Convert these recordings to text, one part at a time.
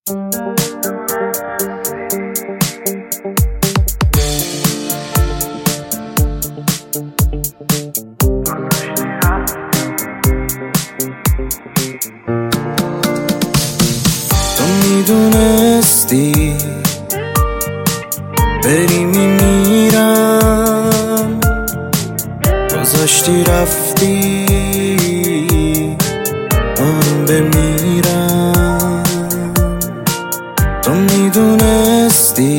تو میدونستی بری میمیرم، گذاشتی رفتی آروم بمیرم. تو میدونستی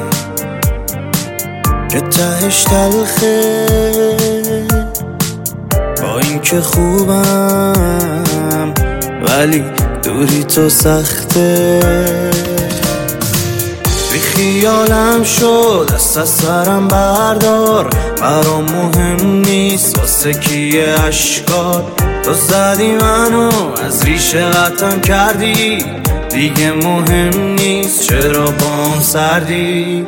که تهش تلخه، با این که خوبم ولی دوری تو سخته. بی خیالم شد دست از سرم بردار، برام مهم نیست واسه کیه اشکات. تو زدی منو از ریشه قطعم کردی، دیگه مهم نیست چرا بام سردی.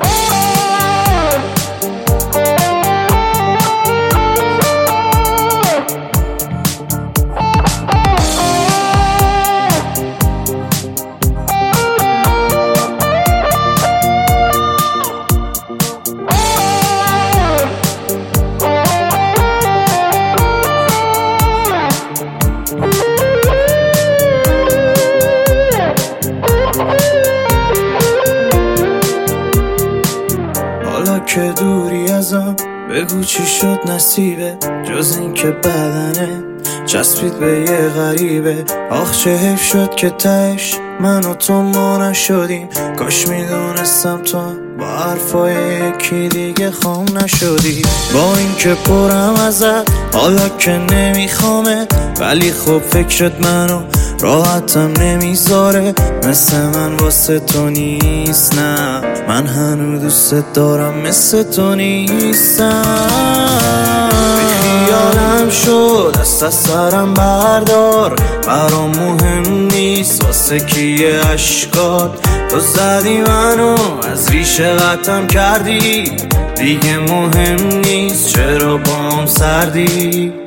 حالا که دوری ازم بگو چی شد نصیبه، جز این که بدنه چسبید به یه غریبه. آخ چه حیف شد که تهش من و تو ما نشدیم، کاش میدونستم تو با حرفای یکی دیگه خام نشدی. با این که پرم ازت حالا که نمیخوامت، ولی خب فکرت منو راحتم نمیذاره. مثل من واسه تو نیست، نه من هنو دوست دارم مثل تو نیستم. بی خیالم شد دست از سرم بردار، برام مهم نیست واسه کیه اشکات. تو زدی منو از ریشه قطعم کردی، دیگه مهم نیست چرا بام سردی.